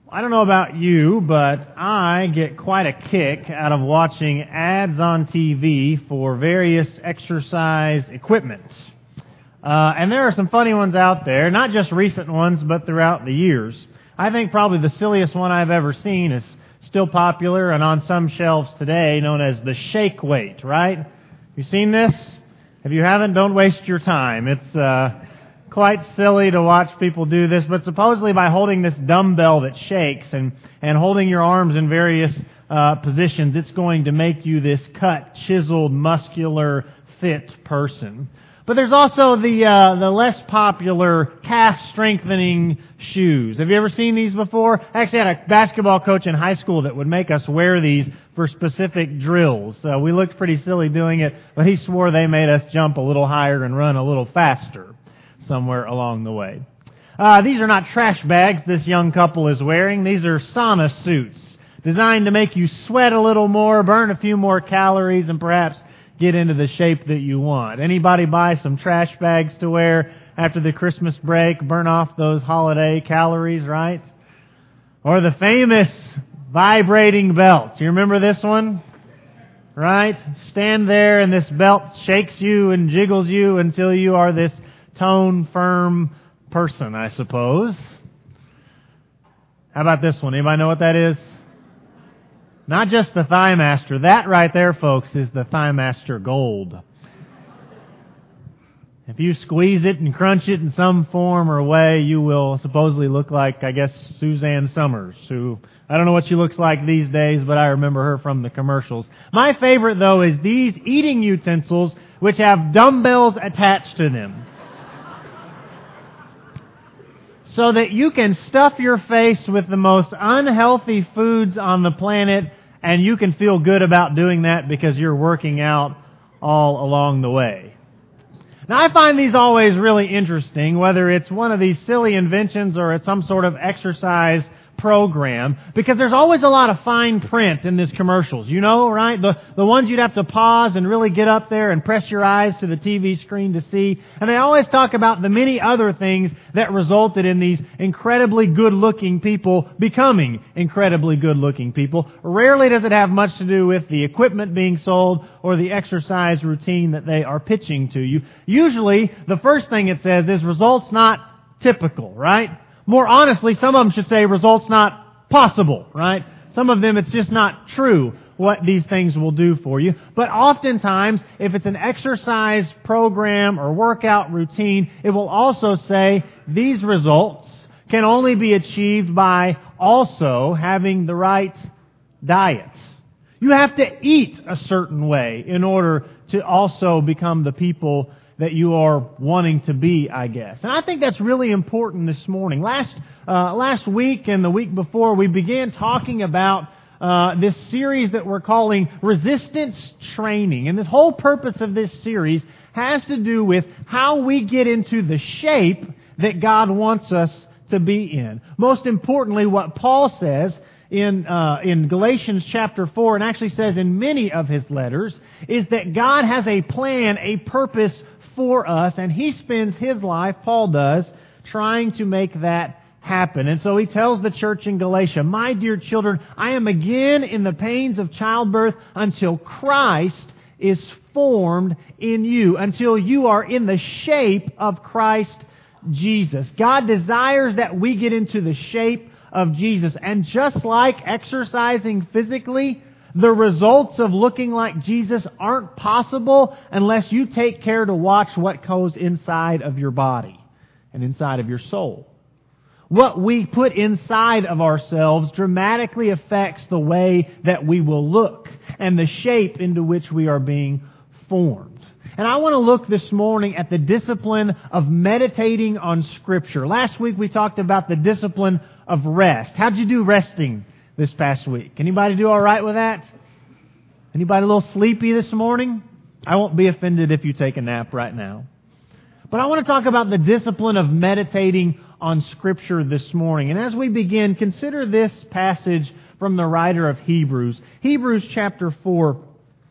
I don't know about you, but I get quite a kick out of watching ads on TV for various exercise equipment. And there are some funny ones out there, not just recent ones, but throughout the years. I think probably the silliest one I've ever seen is still popular and on some shelves today, known as the shake weight, right? You seen this? If you haven't, don't waste your time. It's quite silly to watch people do this, but supposedly by holding this dumbbell that shakes and holding your arms in various positions, it's going to make you this cut, chiseled, muscular, fit person. But there's also the less popular calf strengthening shoes. Have you ever seen these before? I actually had a basketball coach in high school that would make us wear these for specific drills. We looked pretty silly doing it, but he swore they made us jump a little higher and run a little faster somewhere along the way. These are not trash bags this young couple is wearing. These are sauna suits designed to make you sweat a little more, burn a few more calories, and perhaps get into the shape that you want. Anybody buy some trash bags to wear after the Christmas break, burn off those holiday calories, right? Or the famous vibrating belt. You remember this one? Right? Stand there and this belt shakes you and jiggles you until you are this tone firm person, I suppose. How about this one? Anybody know what that is? Not just the ThighMaster. That right there, folks, is the ThighMaster Gold. If you squeeze it and crunch it in some form or way, you will supposedly look like, I guess, Suzanne Summers, who, I don't know what she looks like these days, but I remember her from the commercials. My favorite, though, is these eating utensils which have dumbbells attached to them, so that you can stuff your face with the most unhealthy foods on the planet, and you can feel good about doing that because you're working out all along the way. Now, I find these always really interesting, whether it's one of these silly inventions or it's some sort of exercise program, because there's always a lot of fine print in these commercials, you know, right? The ones you'd have to pause and really get up there and press your eyes to the TV screen to see. And they always talk about the many other things that resulted in these incredibly good-looking people becoming incredibly good-looking people. Rarely does it have much to do with the equipment being sold or the exercise routine that they are pitching to you. Usually, the first thing it says is results not typical, right? More honestly, some of them should say results not possible, right? Some of them it's just not true what these things will do for you. But oftentimes, if it's an exercise program or workout routine, it will also say these results can only be achieved by also having the right diet. You have to eat a certain way in order to also become the people that you are wanting to be, I guess. And I think that's really important this morning. Last week and the week before, we began talking about this series that we're calling Resistance Training. And the whole purpose of this series has to do with how we get into the shape that God wants us to be in. Most importantly, what Paul says in Galatians chapter 4, and actually says in many of his letters, is that God has a plan, a purpose for us, and He spends His life, Paul does, trying to make that happen. And so he tells the church in Galatia, "My dear children, I am again in the pains of childbirth until Christ is formed in you, until you are in the shape of Christ Jesus." God desires that we get into the shape of Jesus. And just like exercising physically, the results of looking like Jesus aren't possible unless you take care to watch what goes inside of your body and inside of your soul. What we put inside of ourselves dramatically affects the way that we will look and the shape into which we are being formed. And I want to look this morning at the discipline of meditating on Scripture. Last week we talked about the discipline of rest. How'd you do resting this past week? Anybody do all right with that? Anybody a little sleepy this morning? I won't be offended if you take a nap right now. But I want to talk about the discipline of meditating on Scripture this morning. And as we begin, consider this passage from the writer of Hebrews. Hebrews chapter 4,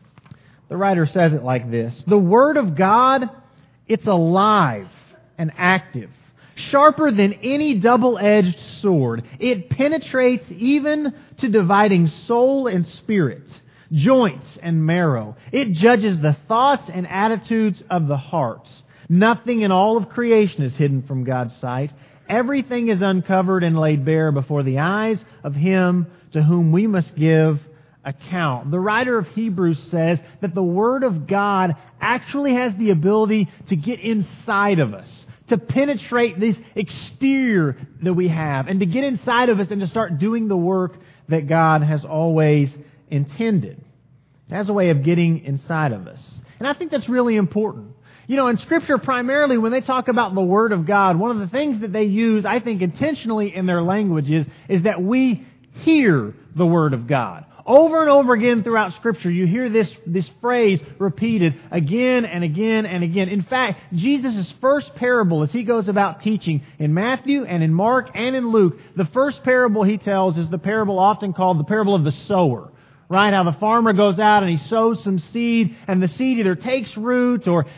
the writer says it like this: "The Word of God, it's alive and active, sharper than any double-edged sword. It penetrates even to dividing soul and spirit, joints and marrow. It judges the thoughts and attitudes of the heart. Nothing in all of creation is hidden from God's sight. Everything is uncovered and laid bare before the eyes of Him to whom we must give account. The writer of Hebrews says that the Word of God actually has the ability to get inside of us, to penetrate this exterior that we have, and to get inside of us and to start doing the work that God has always intended. It has a way of getting inside of us. And I think that's really important. You know, in Scripture, primarily, when they talk about the Word of God, one of the things that they use, I think intentionally in their language is that we hear the Word of God. Over and over again throughout Scripture, you hear this phrase repeated again and again and again. In fact, Jesus' first parable, as He goes about teaching in Matthew and in Mark and in Luke, the first parable He tells is the parable often called the parable of the sower. Right? How the farmer goes out and he sows some seed, and the seed either takes root or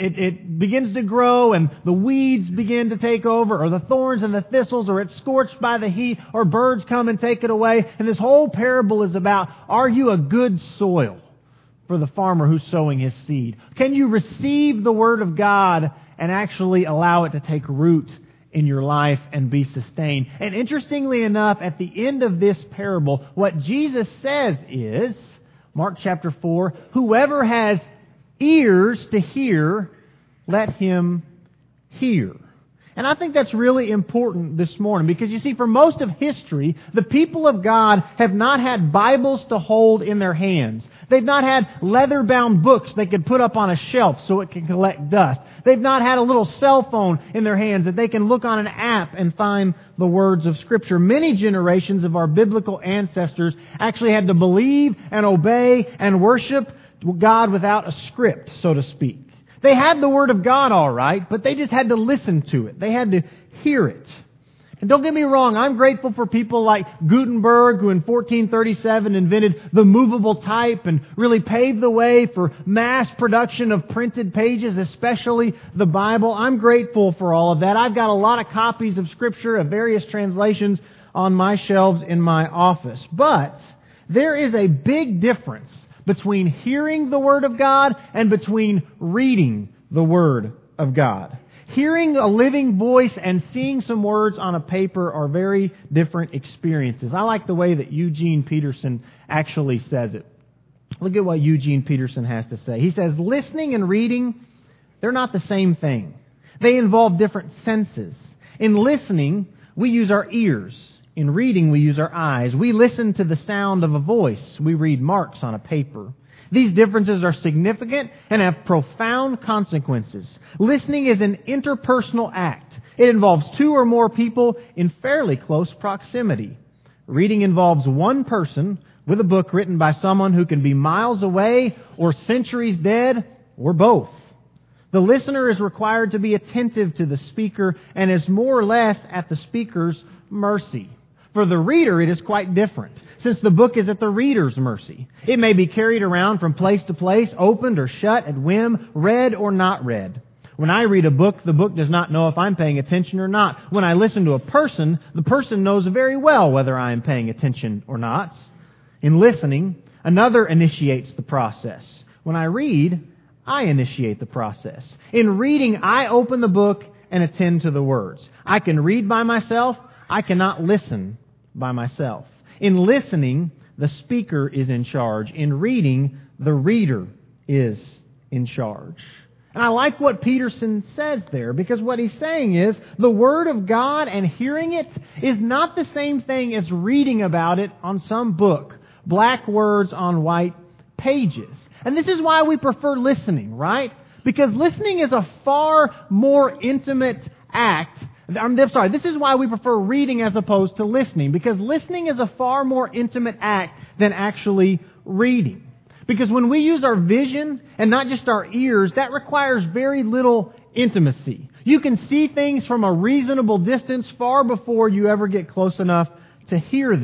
it begins to grow and the weeds begin to take over, or the thorns and the thistles, or it's scorched by the heat, or birds come and take it away. And this whole parable is about, are you a good soil for the farmer who's sowing his seed? Can you receive the Word of God and actually allow it to take root in your life and be sustained? And interestingly enough, at the end of this parable, what Jesus says is, Mark chapter 4, whoever has ears to hear, let him hear. And I think that's really important this morning, because you see, for most of history, the people of God have not had Bibles to hold in their hands. They've not had leather-bound books they could put up on a shelf so it can collect dust. They've not had a little cell phone in their hands that they can look on an app and find the words of Scripture. Many generations of our biblical ancestors actually had to believe and obey and worship God without a script, so to speak. They had the Word of God all right, but they just had to listen to it. They had to hear it. And don't get me wrong, I'm grateful for people like Gutenberg, who in 1437 invented the movable type and really paved the way for mass production of printed pages, especially the Bible. I'm grateful for all of that. I've got a lot of copies of Scripture of various translations on my shelves in my office. But there is a big difference between hearing the Word of God and between reading the Word of God. Hearing a living voice and seeing some words on a paper are very different experiences. I like the way that Eugene Peterson actually says it. Look at what Eugene Peterson has to say. He says, listening and reading, they're not the same thing. They involve different senses. In listening, we use our ears. In reading, we use our eyes. We listen to the sound of a voice. We read marks on a paper. These differences are significant and have profound consequences. Listening is an interpersonal act. It involves two or more people in fairly close proximity. Reading involves one person with a book written by someone who can be miles away or centuries dead, or both. The listener is required to be attentive to the speaker and is more or less at the speaker's mercy. For the reader, it is quite different, since the book is at the reader's mercy. It may be carried around from place to place, opened or shut at whim, read or not read. When I read a book, the book does not know if I'm paying attention or not. When I listen to a person, the person knows very well whether I am paying attention or not. In listening, another initiates the process. When I read, I initiate the process. In reading, I open the book and attend to the words. I can read by myself. I cannot listen by myself. In listening, the speaker is in charge. In reading, the reader is in charge. And I like what Peterson says there, because what he's saying is the Word of God and hearing it is not the same thing as reading about it on some book, black words on white pages. And this is why we prefer listening, right? Because listening is a far more intimate act. This is why we prefer reading as opposed to listening, because listening is a far more intimate act than actually reading. Because when we use our vision and not just our ears, that requires very little intimacy. You can see things from a reasonable distance far before you ever get close enough to hear them.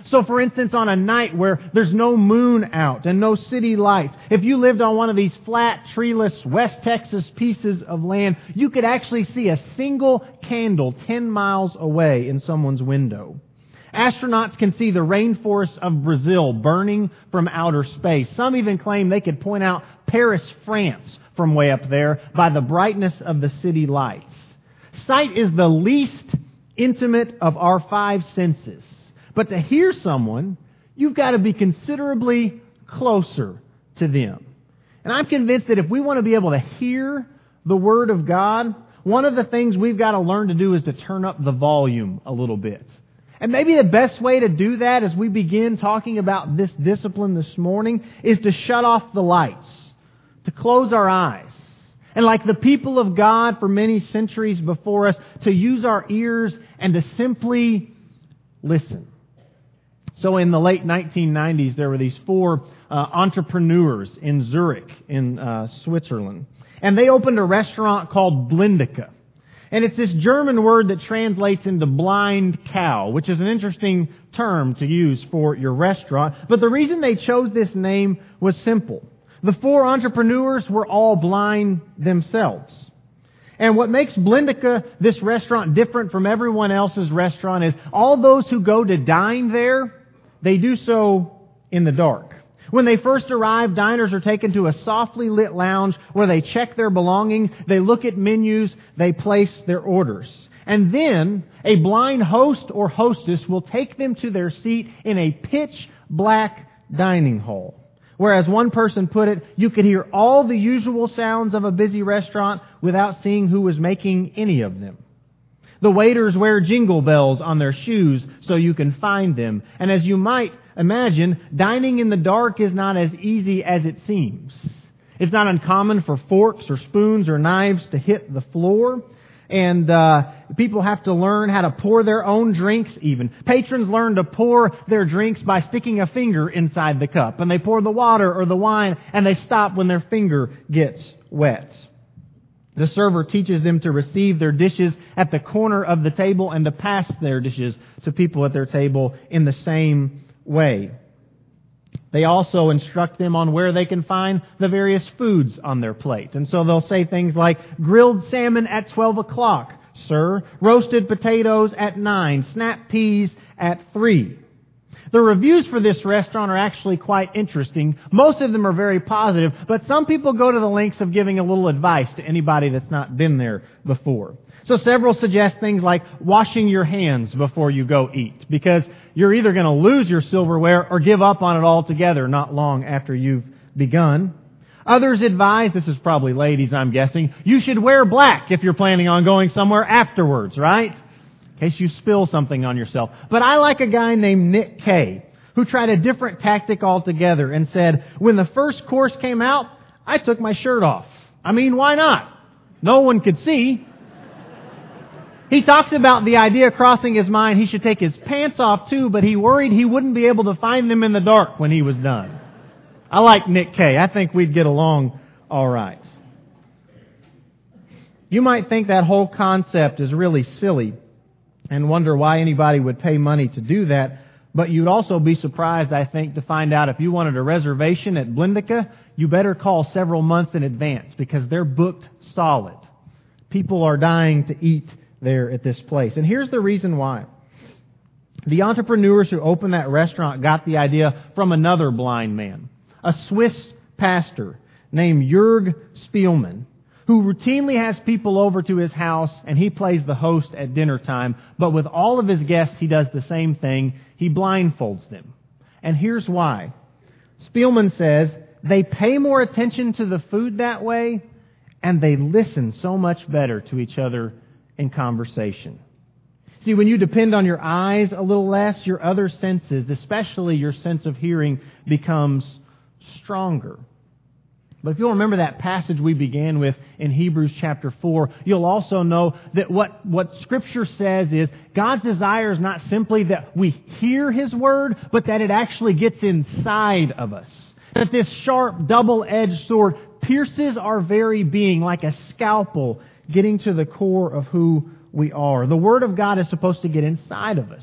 So for instance, on a night where there's no moon out and no city lights, if you lived on one of these flat, treeless West Texas pieces of land, you could actually see a single candle 10 miles away in someone's window. Astronauts can see the rainforests of Brazil burning from outer space. Some even claim they could point out Paris, France from way up there by the brightness of the city lights. Sight is the least intimate of our five senses. But to hear someone, you've got to be considerably closer to them. And I'm convinced that if we want to be able to hear the Word of God, one of the things we've got to learn to do is to turn up the volume a little bit. And maybe the best way to do that as we begin talking about this discipline this morning is to shut off the lights, to close our eyes. And like the people of God for many centuries before us, to use our ears and to simply listen. So in the late 1990s, there were these four entrepreneurs in Zurich in Switzerland. And they opened a restaurant called Blindeke. And it's this German word that translates into blind cow, which is an interesting term to use for your restaurant. But the reason they chose this name was simple. The four entrepreneurs were all blind themselves. And what makes Blindeke, this restaurant, different from everyone else's restaurant is all those who go to dine there, they do so in the dark. When they first arrive, diners are taken to a softly lit lounge where they check their belongings, they look at menus, they place their orders. And then a blind host or hostess will take them to their seat in a pitch black dining hall. Whereas one person put it, you could hear all the usual sounds of a busy restaurant without seeing who was making any of them. The waiters wear jingle bells on their shoes so you can find them. And as you might imagine, dining in the dark is not as easy as it seems. It's not uncommon for forks or spoons or knives to hit the floor. And people have to learn how to pour their own drinks even. Patrons learn to pour their drinks by sticking a finger inside the cup. And they pour the water or the wine and they stop when their finger gets wet. The server teaches them to receive their dishes at the corner of the table and to pass their dishes to people at their table in the same way. They also instruct them on where they can find the various foods on their plate. And so they'll say things like, grilled salmon at 12 o'clock, sir. Roasted potatoes at 9. Snap peas at 3. The reviews for this restaurant are actually quite interesting. Most of them are very positive, but some people go to the lengths of giving a little advice to anybody that's not been there before. So several suggest things like washing your hands before you go eat, because you're either going to lose your silverware or give up on it altogether not long after you've begun. Others advise, this is probably ladies I'm guessing, you should wear black if you're planning on going somewhere afterwards, right? In case you spill something on yourself. But I like a guy named Nick Kay, who tried a different tactic altogether and said, when the first course came out, I took my shirt off. I mean, why not? No one could see. He talks about the idea crossing his mind he should take his pants off too, but he worried he wouldn't be able to find them in the dark when he was done. I like Nick Kay. I think we'd get along all right. You might think that whole concept is really silly and wonder why anybody would pay money to do that, but you'd also be surprised, I think, to find out if you wanted a reservation at Blindeke, you better call several months in advance because they're booked solid. People are dying to eat there at this place. And here's the reason why. The entrepreneurs who opened that restaurant got the idea from another blind man, a Swiss pastor named Jörg Spielmann, who routinely has people over to his house and he plays the host at dinner time. But with all of his guests, he does the same thing. He blindfolds them. And here's why. Spielmann says they pay more attention to the food that way and they listen so much better to each other in conversation. See, when you depend on your eyes a little less, your other senses, especially your sense of hearing, becomes stronger. But if you'll remember that passage we began with in Hebrews chapter 4, you'll also know that what Scripture says is God's desire is not simply that we hear His Word, but that it actually gets inside of us. That this sharp, double-edged sword pierces our very being like a scalpel, getting to the core of who we are. The Word of God is supposed to get inside of us.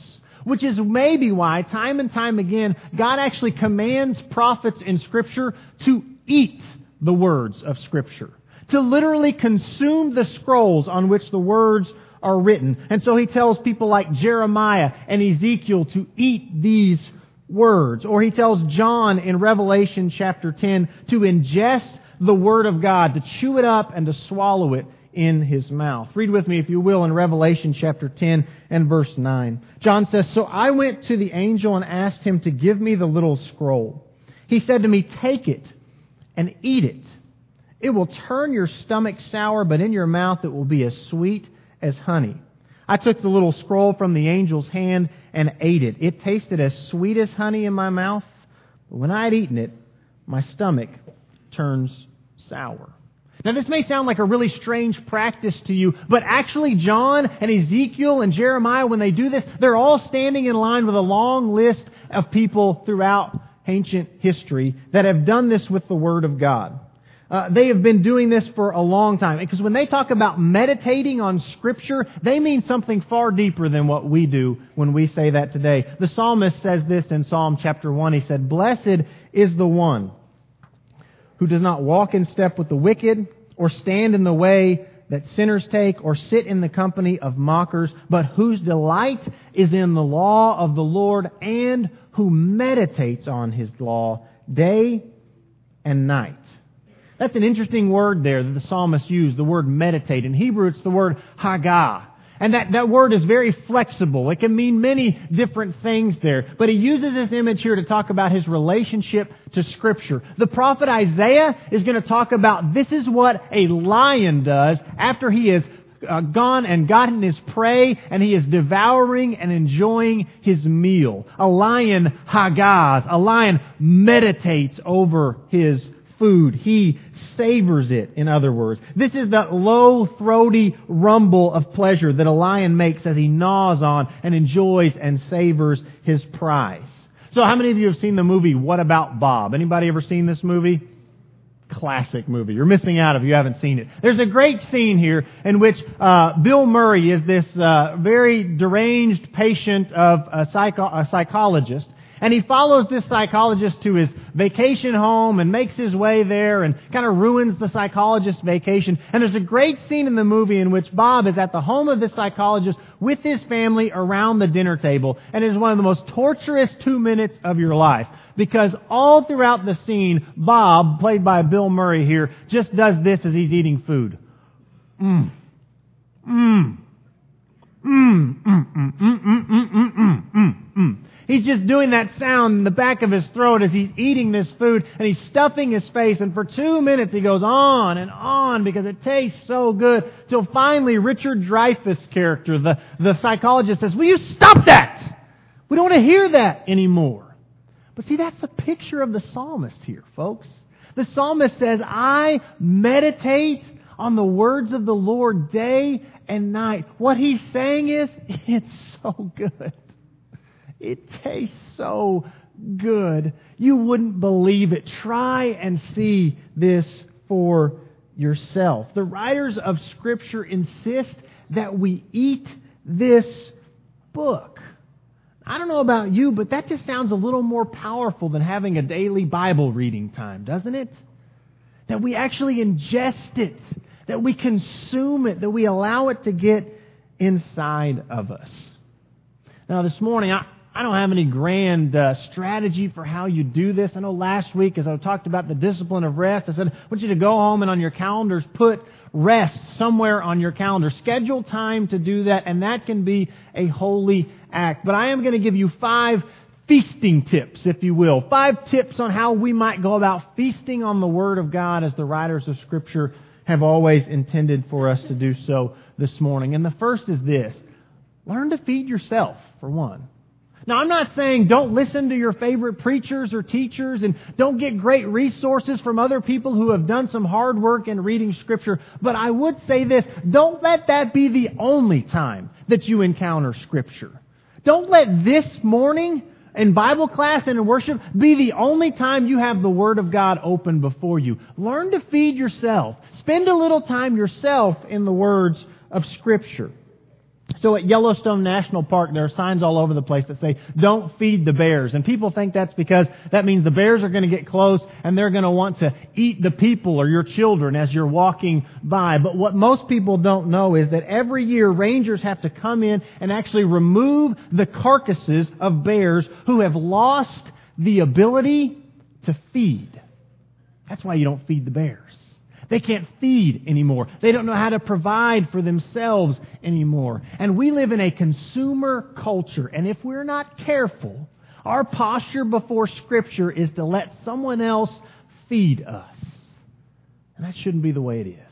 which is maybe why, time and time again, God actually commands prophets in Scripture to eat the words of Scripture, to literally consume the scrolls on which the words are written. And so He tells people like Jeremiah and Ezekiel to eat these words. Or He tells John in Revelation chapter 10 to ingest the Word of God, to chew it up and to swallow it in His mouth. Read with me, if you will, in Revelation chapter 10 and verse 9. John says, "So I went to the angel and asked him to give me the little scroll. He said to me, 'Take it and eat it. It will turn your stomach sour, but in your mouth it will be as sweet as honey.' I took the little scroll from the angel's hand and ate it. It tasted as sweet as honey in my mouth, but when I had eaten it, my stomach turns sour." Now this may sound like a really strange practice to you, but actually John and Ezekiel and Jeremiah, when they do this, they're all standing in line with a long list of people throughout ancient history that have done this with the Word of God. They have been doing this for a long time. Because when they talk about meditating on Scripture, they mean something far deeper than what we do when we say that today. The psalmist says this in Psalm chapter 1. He said, "Blessed is the one who does not walk in step with the wicked, or stand in the way that sinners take, or sit in the company of mockers, but whose delight is in the law of the Lord, and who meditates on His law day and night." That's an interesting word there that the psalmist used, the word meditate. In Hebrew, it's the word hagah. And that word is very flexible. It can mean many different things there. But he uses this image here to talk about his relationship to Scripture. The prophet Isaiah is going to talk about this is what a lion does after he has gone and gotten his prey and he is devouring and enjoying his meal. A lion hagahs. A lion meditates over his food. He savors it, in other words. This is the low, throaty rumble of pleasure that a lion makes as he gnaws on and enjoys and savors his prize. So how many of you have seen the movie What About Bob? Anybody ever seen this movie? Classic movie. You're missing out if you haven't seen it. There's a great scene here in which Bill Murray is this very deranged patient of a psychologist. And he follows this psychologist to his vacation home and makes his way there and kind of ruins the psychologist's vacation. And there's a great scene in the movie in which Bob is at the home of this psychologist with his family around the dinner table. And it is one of the most torturous 2 minutes of your life. Because all throughout the scene, Bob, played by Bill Murray here, just does this as he's eating food. He's just doing that sound in the back of his throat as he's eating this food, and he's stuffing his face, and for 2 minutes he goes on and on because it tastes so good, till finally Richard Dreyfuss' character, the psychologist, says, "Will you stop that? We don't want to hear that anymore." But see, that's the picture of the psalmist here, folks. The psalmist says, "I meditate on the words of the Lord day and night." What he's saying is, it's so good. It tastes so good. You wouldn't believe it. Try and see this for yourself. The writers of Scripture insist that we eat this book. I don't know about you, but that just sounds a little more powerful than having a daily Bible reading time, doesn't it? That we actually ingest it, that we consume it, that we allow it to get inside of us. Now this morning, I don't have any grand strategy for how you do this. I know last week as I talked about the discipline of rest, I said, I want you to go home and on your calendars put rest somewhere on your calendar. Schedule time to do that, and that can be a holy act. But I am going to give you 5 feasting tips, if you will. 5 tips on how we might go about feasting on the Word of God as the writers of Scripture have always intended for us to do so this morning. And the first is this: learn to feed yourself, for one. Now, I'm not saying don't listen to your favorite preachers or teachers and don't get great resources from other people who have done some hard work in reading Scripture. But I would say this: don't let that be the only time that you encounter Scripture. Don't let this morning in Bible class and in worship be the only time you have the Word of God open before you. Learn to feed yourself. Spend a little time yourself in the words of Scripture. So at Yellowstone National Park, there are signs all over the place that say, don't feed the bears. And people think that's because that means the bears are going to get close and they're going to want to eat the people or your children as you're walking by. But what most people don't know is that every year rangers have to come in and actually remove the carcasses of bears who have lost the ability to feed. That's why you don't feed the bears. They can't feed anymore. They don't know how to provide for themselves anymore. And we live in a consumer culture. And if we're not careful, our posture before Scripture is to let someone else feed us. And that shouldn't be the way it is.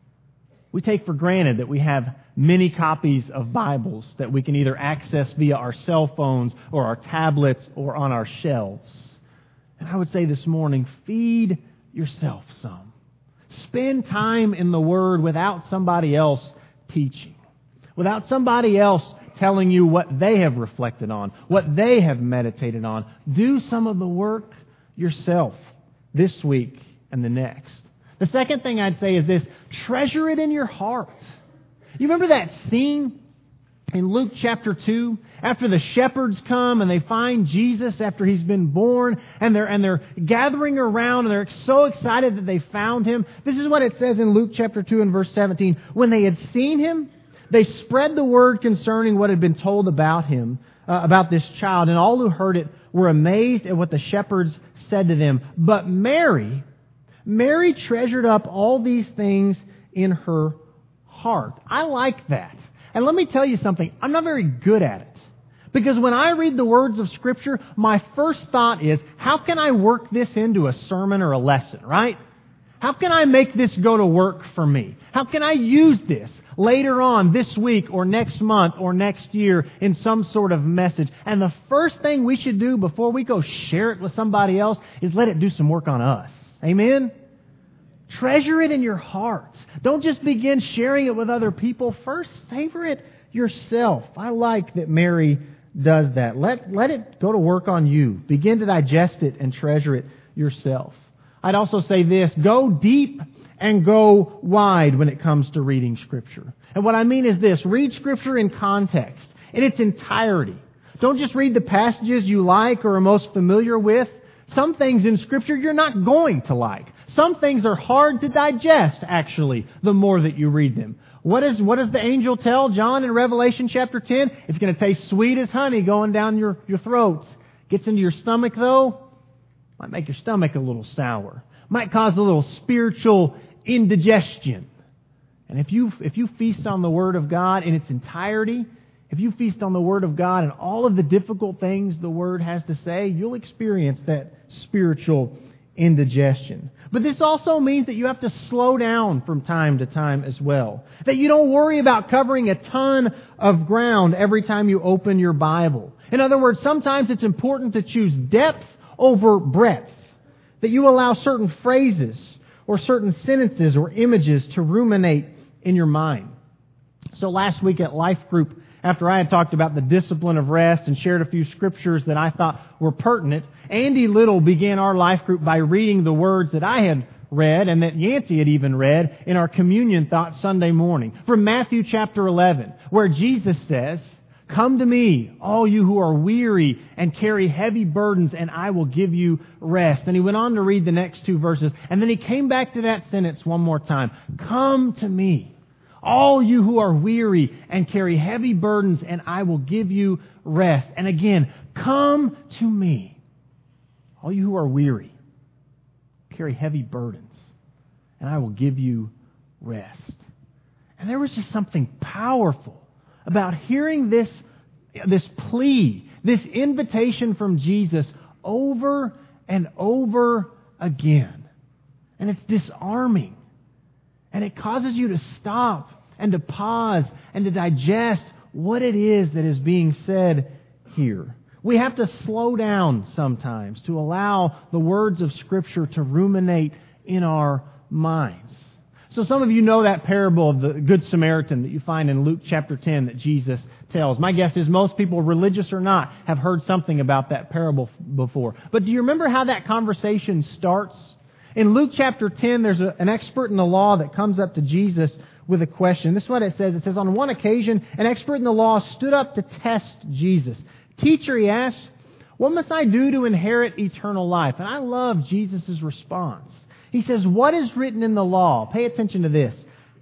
We take for granted that we have many copies of Bibles that we can either access via our cell phones or our tablets or on our shelves. And I would say this morning, feed yourself some. Spend time in the Word without somebody else teaching. Without somebody else telling you what they have reflected on, what they have meditated on. Do some of the work yourself this week and the next. The second thing I'd say is this: treasure it in your heart. You remember that scene in Luke chapter 2, after the shepherds come and they find Jesus after He's been born, and they're gathering around and they're so excited that they found Him. This is what it says in Luke chapter 2 and verse 17. When they had seen Him, they spread the word concerning what had been told about Him, about this child, and all who heard it were amazed at what the shepherds said to them. But Mary treasured up all these things in her heart. I like that. And let me tell you something, I'm not very good at it. Because when I read the words of Scripture, my first thought is, how can I work this into a sermon or a lesson, right? How can I make this go to work for me? How can I use this later on this week or next month or next year in some sort of message? And the first thing we should do before we go share it with somebody else is let it do some work on us. Amen? Treasure it in your heart. Don't just begin sharing it with other people. First, savor it yourself. I like that Mary does that. Let it go to work on you. Begin to digest it and treasure it yourself. I'd also say this: go deep and go wide when it comes to reading Scripture. And what I mean is this: read Scripture in context, in its entirety. Don't just read the passages you like or are most familiar with. Some things in Scripture you're not going to like. Some things are hard to digest, actually, the more that you read them. What does the angel tell John in Revelation chapter 10? It's going to taste sweet as honey going down your throats. Gets into your stomach, though, might make your stomach a little sour. Might cause a little spiritual indigestion. And if you feast on the Word of God in its entirety, if you feast on the Word of God and all of the difficult things the Word has to say, you'll experience that spiritual indigestion. But this also means that you have to slow down from time to time as well. That you don't worry about covering a ton of ground every time you open your Bible. In other words, sometimes it's important to choose depth over breadth. That you allow certain phrases or certain sentences or images to ruminate in your mind. So last week at Life Group, after I had talked about the discipline of rest and shared a few scriptures that I thought were pertinent, Andy Little began our life group by reading the words that I had read and that Yancey had even read in our communion thought Sunday morning from Matthew chapter 11, where Jesus says, "Come to me, all you who are weary and carry heavy burdens, and I will give you rest." And he went on to read the next two verses, and then he came back to that sentence one more time. "Come to me, all you who are weary and carry heavy burdens, and I will give you rest." And again, come to me, all you who are weary, carry heavy burdens, and I will give you rest. And there was just something powerful about hearing this plea, this invitation from Jesus over and over again. And it's disarming. And it causes you to stop and to pause and to digest what it is that is being said here. We have to slow down sometimes to allow the words of Scripture to ruminate in our minds. So some of you know that parable of the Good Samaritan that you find in Luke chapter 10 that Jesus tells. My guess is most people, religious or not, have heard something about that parable before. But do you remember how that conversation starts? In Luke chapter 10, there's an expert in the law that comes up to Jesus with a question. This is what it says. It says, on one occasion, an expert in the law stood up to test Jesus. Teacher, he asked, what must I do to inherit eternal life? And I love Jesus' response. He says, what is written in the law? Pay attention to this.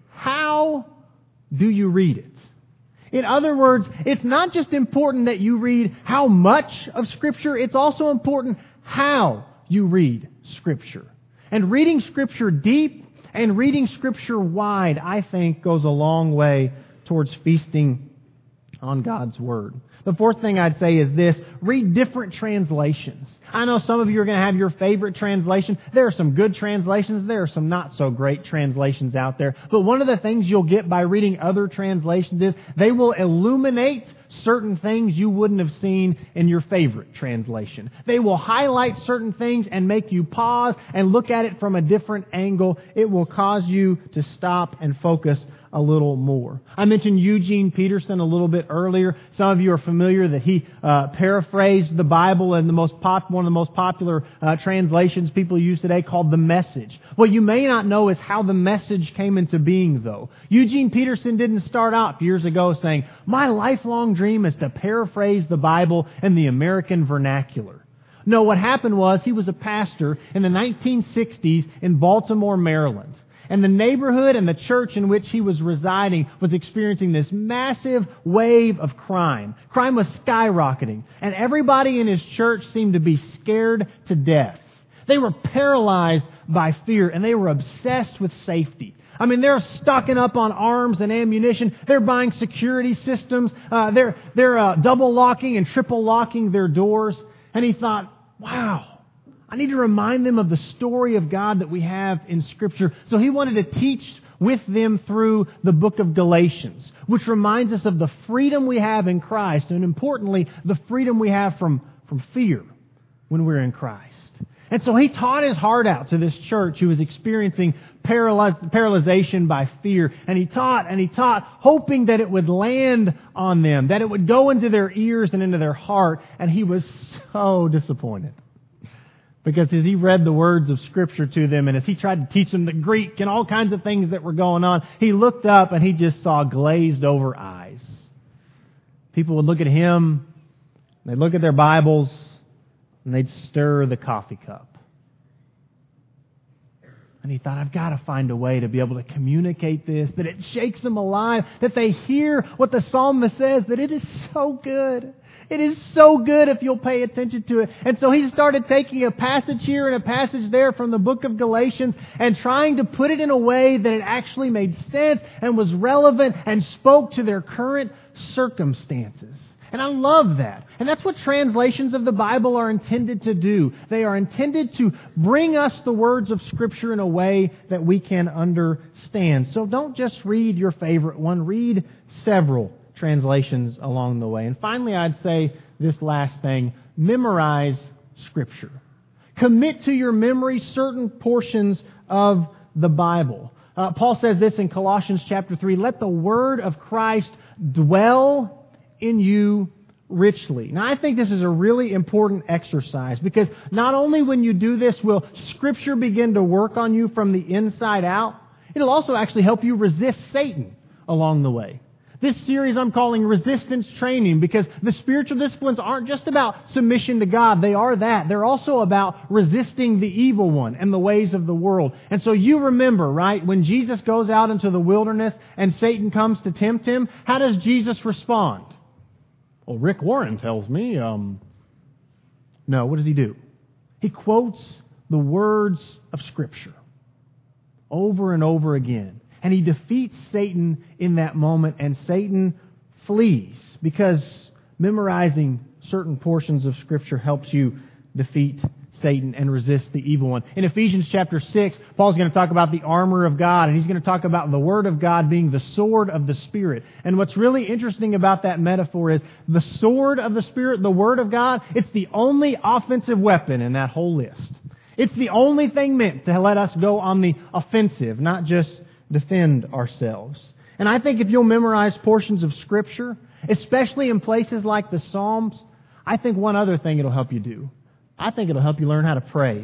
How do you read it? In other words, it's not just important that you read how much of Scripture, it's also important how you read Scripture. And reading Scripture deep and reading Scripture wide, I think, goes a long way towards feasting on God's Word. The fourth thing I'd say is this: read different translations. I know some of you are going to have your favorite translation. There are some good translations. There are some not so great translations out there. But one of the things you'll get by reading other translations is they will illuminate certain things you wouldn't have seen in your favorite translation. They will highlight certain things and make you pause and look at it from a different angle. It will cause you to stop and focus a little more. I mentioned Eugene Peterson a little bit earlier. Some of you are familiar that he paraphrased the Bible in one of the most popular translations people use today, called The Message. What you may not know is how The Message came into being, though. Eugene Peterson didn't start out years ago saying, my lifelong dream is to paraphrase the Bible in the American vernacular. No, what happened was he was a pastor in the 1960s in Baltimore, Maryland. And the neighborhood and the church in which he was residing was experiencing this massive wave of crime. Crime was skyrocketing. And everybody in his church seemed to be scared to death. They were paralyzed by fear, and they were obsessed with safety. I mean, they're stocking up on arms and ammunition. They're buying security systems. They're double locking and triple locking their doors. And he thought, wow, I need to remind them of the story of God that we have in Scripture. So he wanted to teach with them through the book of Galatians, which reminds us of the freedom we have in Christ, and importantly, the freedom we have from fear when we're in Christ. And so he taught his heart out to this church who was experiencing paralyzation by fear. And he taught, hoping that it would land on them, that it would go into their ears and into their heart. And he was so disappointed. Because as he read the words of Scripture to them, and as he tried to teach them the Greek and all kinds of things that were going on, he looked up and he just saw glazed over eyes. People would look at him, they'd look at their Bibles, and they'd stir the coffee cup. And he thought, I've got to find a way to be able to communicate this, that it shakes them alive, that they hear what the psalmist says, that it is so good. It is so good if you'll pay attention to it. And so he started taking a passage here and a passage there from the book of Galatians and trying to put it in a way that it actually made sense and was relevant and spoke to their current circumstances. And I love that. And that's what translations of the Bible are intended to do. They are intended to bring us the words of Scripture in a way that we can understand. So don't just read your favorite one. Read several translations along the way. And finally, I'd say this last thing: memorize Scripture. Commit to your memory certain portions of the Bible. Paul says this in Colossians chapter 3, let the word of Christ dwell in you richly. Now, I think this is a really important exercise, because not only when you do this will Scripture begin to work on you from the inside out, it'll also actually help you resist Satan along the way. This series I'm calling Resistance Training, because the spiritual disciplines aren't just about submission to God. They are that. They're also about resisting the evil one and the ways of the world. And so you remember, right, when Jesus goes out into the wilderness and Satan comes to tempt him, how does Jesus respond? Well, Rick Warren tells me, no, what does he do? He quotes the words of Scripture over and over again. And he defeats Satan in that moment, and Satan flees, because memorizing certain portions of Scripture helps you defeat Satan and resist the evil one. In Ephesians chapter 6, Paul's going to talk about the armor of God, and he's going to talk about the Word of God being the sword of the Spirit. And what's really interesting about that metaphor is the sword of the Spirit, the Word of God, it's the only offensive weapon in that whole list. It's the only thing meant to let us go on the offensive, not just defend ourselves. And I think if you'll memorize portions of Scripture, especially in places like the Psalms, I think one other thing it'll help you do. I think it'll help you learn how to pray.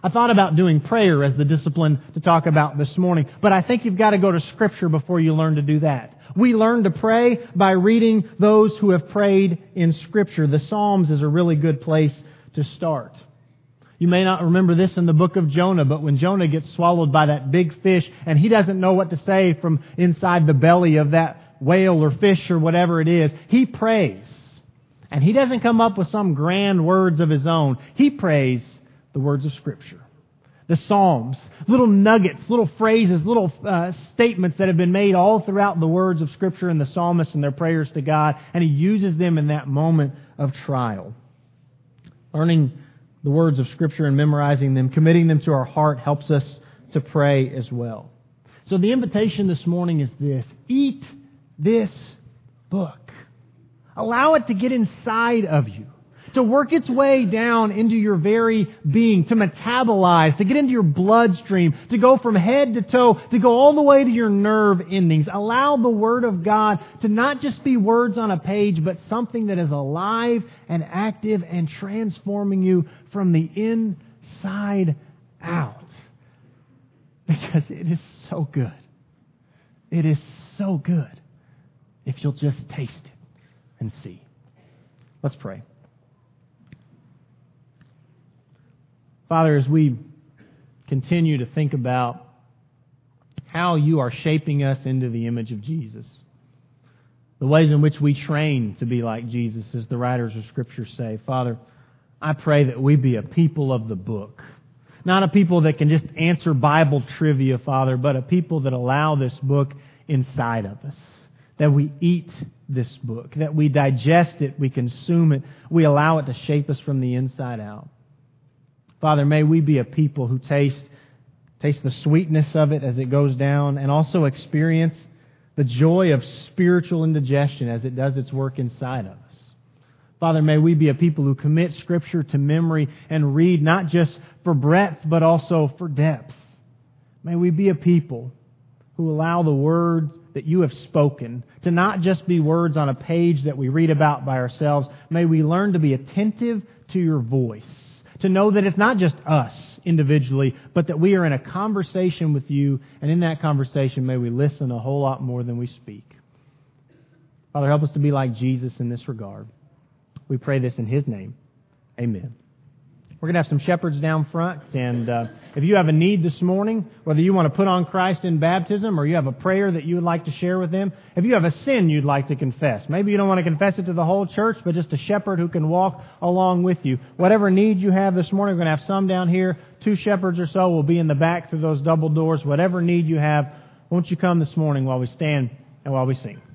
I thought about doing prayer as the discipline to talk about this morning, but I think you've got to go to Scripture before you learn to do that. We learn to pray by reading those who have prayed in Scripture. The Psalms is a really good place to start. You may not remember this in the book of Jonah, but when Jonah gets swallowed by that big fish and he doesn't know what to say from inside the belly of that whale or fish or whatever it is, he prays. And he doesn't come up with some grand words of his own. He prays the words of Scripture. The Psalms, little nuggets, little phrases, little statements that have been made all throughout the words of Scripture and the psalmists and their prayers to God, and he uses them in that moment of trial. Learning the words of Scripture and memorizing them, committing them to our heart helps us to pray as well. So the invitation this morning is this: eat this book. Allow it to get inside of you, to work its way down into your very being, to metabolize, to get into your bloodstream, to go from head to toe, to go all the way to your nerve endings. Allow the Word of God to not just be words on a page, but something that is alive and active and transforming you from the inside out. Because it is so good. It is so good if you'll just taste it and see. Let's pray. Father, as we continue to think about how you are shaping us into the image of Jesus, the ways in which we train to be like Jesus, as the writers of Scripture say, Father, I pray that we be a people of the book. Not a people that can just answer Bible trivia, Father, but a people that allow this book inside of us. That we eat this book, that we digest it, we consume it, we allow it to shape us from the inside out. Father, may we be a people who taste the sweetness of it as it goes down, and also experience the joy of spiritual indigestion as it does its work inside of us. Father, may we be a people who commit Scripture to memory and read not just for breadth, but also for depth. May we be a people who allow the words that you have spoken to not just be words on a page that we read about by ourselves. May we learn to be attentive to your voice, to know that it's not just us individually, but that we are in a conversation with you, and in that conversation may we listen a whole lot more than we speak. Father, help us to be like Jesus in this regard. We pray this in His name. Amen. We're going to have some shepherds down front, and if you have a need this morning, whether you want to put on Christ in baptism or you have a prayer that you would like to share with them, if you have a sin you'd like to confess, maybe you don't want to confess it to the whole church, but just a shepherd who can walk along with you. Whatever need you have this morning, we're going to have some down here. 2 shepherds or so will be in the back through those double doors. Whatever need you have, won't you come this morning while we stand and while we sing?